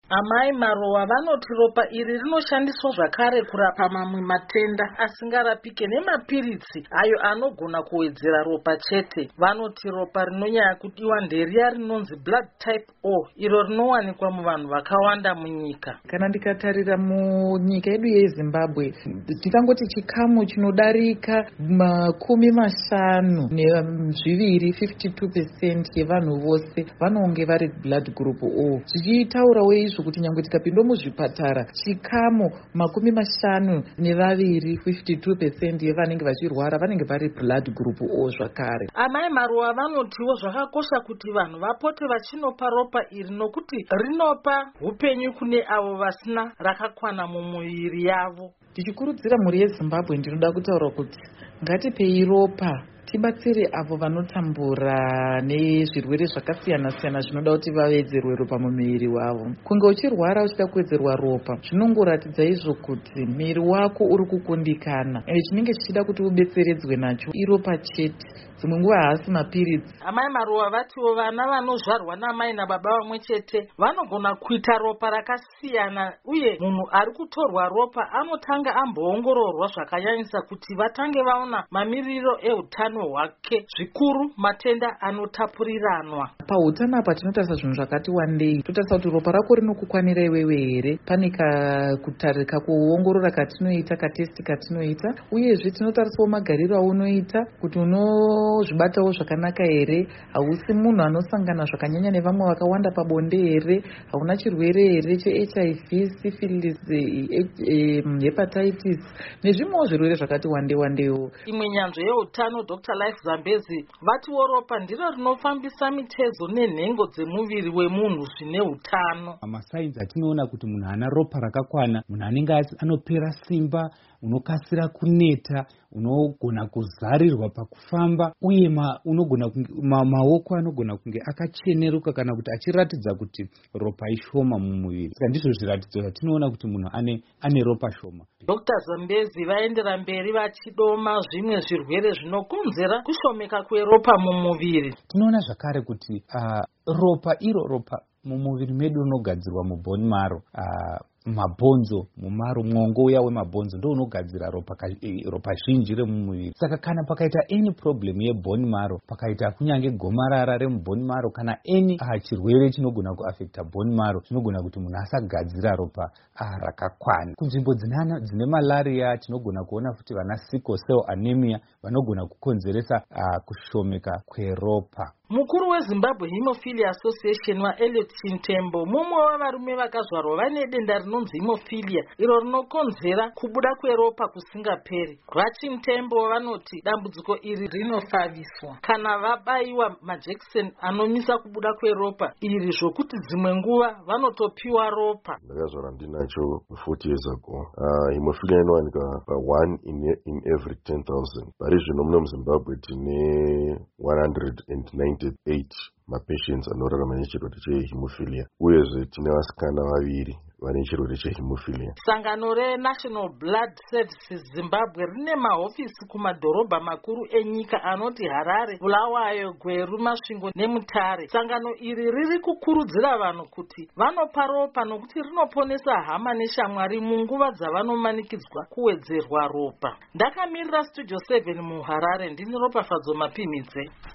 Amai Marowa vanoti ropa iri rinoshandiswa zvakare kurapa mamwe matenda asingarapike nemapiritsi ayo anogona kuwedzera ropa chete. Vanoti ropa rinonyanya kudiwa nderiya rinonzi blood type O, iro rinowanikwa muvanhu vakawanda munyika. Kana ndikatarira munyika yedu yeZimbabwe, tikangoti chikamu chinodarika 52% yevanhu vose vanonge vari blood group O. Zvichitaurawo izvo kuti nyangwe tikapinda muzvipatara, chikamu 52% yevanenge vachirwara vanenge vari blood group O zvakare. Amai Marowa vanotiwo zvakakosha kuti vanhu vapote vachinopa ropa iri nokuti rinopa upenyu kune avo vasina rakakwana mumuviri yavo. Tichikurudzira mhuri yeZimbabwe, ndinoda kutaura kuti ngatipei ropa tibatsire avo vanotambura nezvirwere zvakasiyana-siyana zvinoda kuti vawedzerwe ropa mumuviri wavo. Kunge uchirwara uchida kuwedzerwa ropa zvinongoratidza izvo kuti muviri wako uri kukundikana, chinenge chichida kuti ubetseredzwe nacho iropa chete, dzimwe nguva haasi mapiritsi. Amai Marowa vatiwo vana vanozvarwa namai nababa vamwe chete vanogona kuita ropa rakasiyana, uye munhu ari kutorwa ropa anotanga amboongororwa zvakanyanyisa kuti vatange vaona mamiriro eutano hwake, zvikuru matenda anotapuriranwa. Pautano apa tinotarisa zvinhu zvakati wandei. Totarisa kuti ropa rako rinokukwanira iwewe here, pane kakuongorora katinoita, katesti katinoita, uyezve tinotarisawo magariro aunoita kuti unozvibatawo zvakanaka here, hausi munhu anosangana zvakanyanya nevamwe vakawanda pabonde here, hauna chirwere here cheHIV, syphilis, hepatitis nezvimwewo zvirwere zvakati wandei. Imwe nyanzvi yeutano Dr. Life Zambezi vatiwo ropa ndiro rinofambisa mitezo nenhengo dzemuviri wemunhu zvine utano. Masainzi atinoona kuti munhu ana ropa rakakwana, munhu anenge anopera simba, unokasira kuneta, unogona kuzarirwa pakufamba, uye maoko anogona kunge akacheneruka kana kuti achiratidza kuti ropa ishoma mumuviri. Saka ndizvo zviratidzo zvatinoona kuti munhu ane ropa shoma. Dr. Zambezi vaendera mberi vachidoma zvimwe zvirwere zvinokonzera kushomeka kweropa mumuviri. Tinoona zvakare kuti ropa mumuviri medu unogadzirwa mubhoni maro, mabhonzo mumaro, mwongo uya wemabhonzo ndo unogadzira ropa zhinji remumuviri. Saka kana pakaita any problem yebhoni maro, pakaita kunyange gomarara remubhoni maro kana any chirwere chinogona kuafekta bhoni maro, chinogona kuti munhu asagadzira ropa rakakwana. Kunzvimbo dzine malaria tinogona kuona kuti vana sickle cell anemia vanogona kukonzeresa kushomeka kweropa. Mukuru weZimbabwe Hemophilia Association waEliot Chintembo mumwe wavarume vakazvarwa vane denda rinonzi hemophilia, iro rinokonzera kubuda kweropa kusingaperi. VaChintembo vanoti dambudziko iri rinofadiswa kana vabayiwa majekiseni anomisa kubuda kweropa iri, zvokuti dzimwe nguva vanotopiwa ropa. Ndakazvara ndinacho 40 years ago. Hemophilia inowanika pa1 in every 10,000. Pari zvino muno muZimbabwe tine 198 mapatients anorarama nechirwere chehemophilia, uyezve tine vasikana vaviri vane chirwere chehemophilia. Sangano reNational Blood Services Zimbabwe rine mahofisi kumadhorobha makuru enyika anoti Harare, Bulawayo, Gweru, Masvingo neMutare. Sangano iri riri kukurudzira vanhu kuti vanopa ropa nokuti rinoponesa hama neshamwari munguva dzavanomanikidzwa kuwedzerwa ropa. Ndakamirira Studio 7 muHarare, ndini Ropafadzo Mapimidze.